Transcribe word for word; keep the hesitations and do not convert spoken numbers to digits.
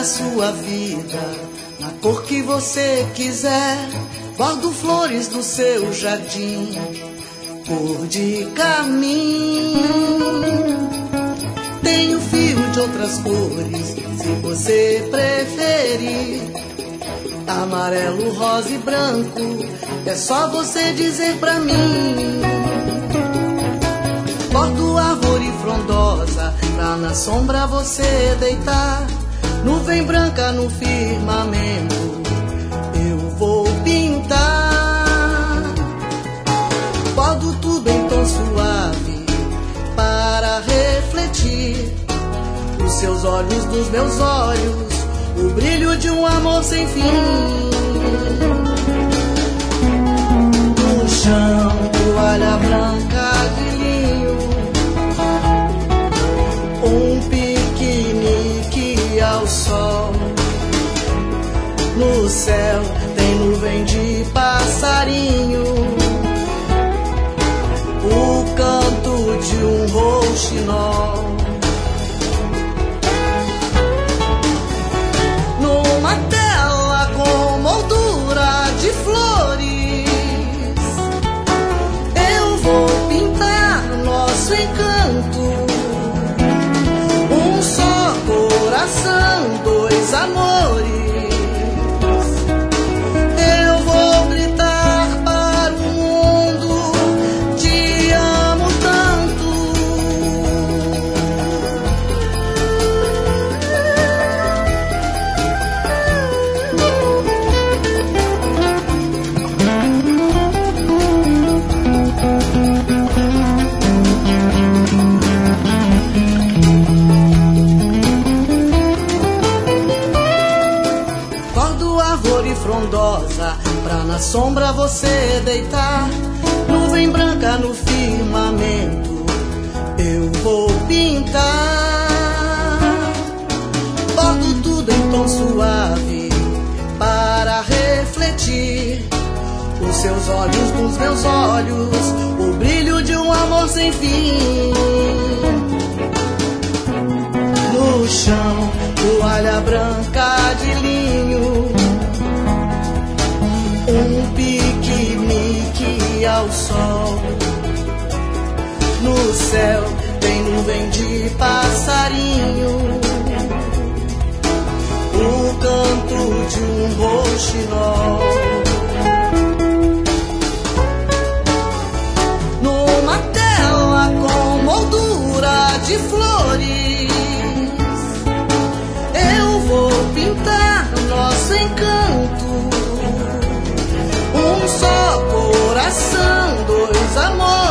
sua vida, na cor que você quiser. Bordo flores do seu jardim, cor de carmim. Tenho fio de outras cores, se você preferir. Amarelo, rosa e branco, é só você dizer pra mim. Bordo árvore frondosa, pra na sombra você deitar. Nuvem branca no firmamento, eu vou pintar. Bordo tudo em tom suave, para refletir os seus olhos dos meus olhos, o brilho de um amor sem fim. No chão, toalha branca de linho, um piquenique ao sol. No céu tem nuvem de passarinho, o canto de um rouxinol. Numa tela com moldura de flores, eu vou pintar nosso encanto. Um só coração, dois amores. Eu vou gritar para o mundo, te amo tanto. Frondosa, pra na sombra você deitar. Nuvem branca no firmamento, eu vou pintar. Bordo tudo em tom suave, para refletir os seus olhos nos meus olhos, o brilho de um amor sem fim. No chão, toalha branca de linho, um piquenique ao sol. No céu tem nuvem de passarinho, o canto de um rouxinol. Numa tela com moldura de flores, eu vou pintar nosso encanto. Um só coração, dois amores.